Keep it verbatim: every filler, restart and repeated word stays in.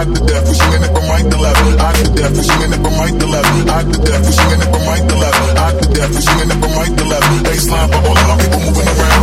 I to death, we swinging it from right to left. I to death, we swinging it from right to left. I to death, we swinging it from right to left. I to death, we swinging it from right to left. Baseline for all of my people moving around.